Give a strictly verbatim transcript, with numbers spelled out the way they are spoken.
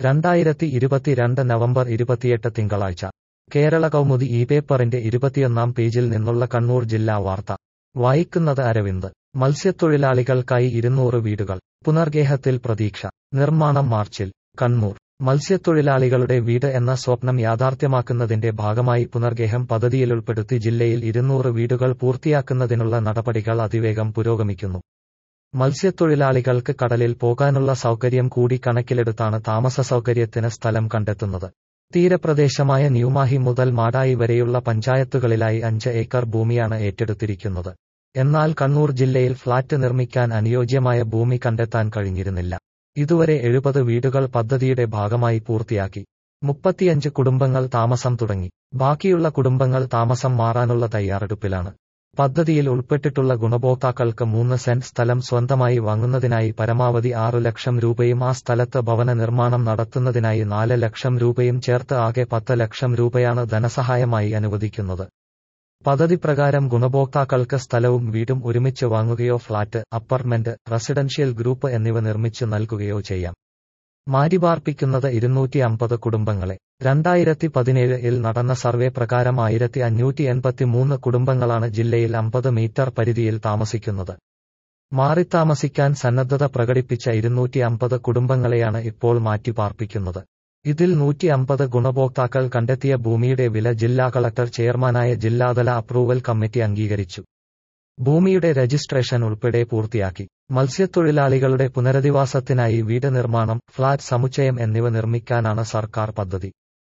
രണ്ടായിരത്തി ഇരുപത്തിരണ്ട് നവംബർ ഇരുപത്തിയെട്ട് തിങ്കളാഴ്ച കേരള കൗമുദി ഈ പേപ്പറിന്റെ ഇരുപത്തിയൊന്നാം പേജിൽ നിന്നുള്ള കണ്ണൂർ ജില്ലാ വാർത്ത വായിക്കുന്നത് അരവിന്ദ്. മത്സ്യത്തൊഴിലാളികൾക്കായി ഇരുന്നൂറ് വീടുകൾ പുനർഗേഹത്തിൽ പ്രതീക്ഷ. നിർമ്മാണം മാർച്ചിൽ. കണ്ണൂർ. മത്സ്യത്തൊഴിലാളികളുടെ വീട് എന്ന സ്വപ്നം യാഥാർത്ഥ്യമാക്കുന്നതിന്റെ ഭാഗമായി പുനർഗേഹം പദ്ധതിയിലുൾപ്പെടുത്തി ജില്ലയിൽ ഇരുന്നൂറ് വീടുകൾ പൂർത്തിയാക്കുന്നതിനുള്ള നടപടികൾ അതിവേഗം പുരോഗമിക്കുന്നു. മത്സ്യത്തൊഴിലാളികൾക്ക് കടലിൽ പോകാനുള്ള സൗകര്യം കൂടി കണക്കിലെടുത്താണ് താമസ സൗകര്യത്തിന് സ്ഥലം കണ്ടെത്തുന്നത്. തീരപ്രദേശമായ ന്യൂമാഹി മുതൽ മാടായി വരെയുള്ള പഞ്ചായത്തുകളിലായി അഞ്ച് ഏക്കർ ഭൂമിയാണ് ഏറ്റെടുത്തിരിക്കുന്നത്. എന്നാൽ കണ്ണൂർ ജില്ലയിൽ ഫ്ളാറ്റ് നിർമ്മിക്കാൻ അനുയോജ്യമായ ഭൂമി കണ്ടെത്താൻ കഴിഞ്ഞിരുന്നില്ല. ഇതുവരെ എഴുപത് വീടുകൾ പദ്ധതിയുടെ ഭാഗമായി പൂർത്തിയാക്കി. മുപ്പത്തിയഞ്ച് കുടുംബങ്ങൾ താമസം തുടങ്ങി. ബാക്കിയുള്ള കുടുംബങ്ങൾ താമസം മാറാനുള്ള തയ്യാറെടുപ്പിലാണ്. പദ്ധതിയിൽ ഉൾപ്പെട്ടിട്ടുള്ള ഗുണഭോക്താക്കൾക്ക് മൂന്ന് സെന്റ് സ്ഥലം സ്വന്തമായി വാങ്ങുന്നതിനായി പരമാവധി ആറു ലക്ഷം രൂപയും ആ സ്ഥലത്ത് ഭവന നിർമ്മാണം നടത്തുന്നതിനായി നാല് ലക്ഷം രൂപയും ചേർത്ത് ആകെ പത്ത് ലക്ഷം രൂപയാണ് ധനസഹായമായി അനുവദിക്കുന്നത്. പദ്ധതി പ്രകാരം ഗുണഭോക്താക്കൾക്ക് സ്ഥലവും വീടും ഒരുമിച്ച് വാങ്ങുകയോ ഫ്ളാറ്റ്, അപ്പാർട്ട്മെന്റ്, റെസിഡൻഷ്യൽ ഗ്രൂപ്പ് എന്നിവ നിർമ്മിച്ചു നൽകുകയോ ചെയ്യാം. മാറ്റിപാർപ്പിക്കുന്നത് ഇരുന്നൂറ്റി അമ്പത് കുടുംബങ്ങളെ. രണ്ടായിരത്തി പതിനേഴ് ഇൽ നടന്ന സർവേ പ്രകാരം ആയിരത്തി അഞ്ഞൂറ്റി എൺപത്തിമൂന്ന് കുടുംബങ്ങളാണ് ജില്ലയിൽ അമ്പത് മീറ്റർ പരിധിയിൽ താമസിക്കുന്നത്. മാറിത്താമസിക്കാൻ സന്നദ്ധത പ്രകടിപ്പിച്ച ഇരുന്നൂറ്റി അമ്പത് കുടുംബങ്ങളെയാണ് ഇപ്പോൾ മാറ്റിപാർപ്പിക്കുന്നത്. ഇതിൽ നൂറ്റി അമ്പത് ഗുണഭോക്താക്കൾ കണ്ടെത്തിയ ഭൂമിയുടെ വില ജില്ലാ കളക്ടർ ചെയർമാനായ ജില്ലാതല അപ്രൂവൽ കമ്മിറ്റി അംഗീകരിച്ചു. ഭൂമിയുടെ രജിസ്ട്രേഷൻ ഉൾപ്പെടെ പൂർത്തിയാക്കി. മത്സ്യത്തൊഴിലാളികളുടെ പുനരധിവാസത്തിനായി വീട് നിർമ്മാണം, ഫ്ളാറ്റ് സമുച്ചയം എന്നിവ നിർമ്മിക്കാനാണ് സർക്കാർ പദ്ധതി.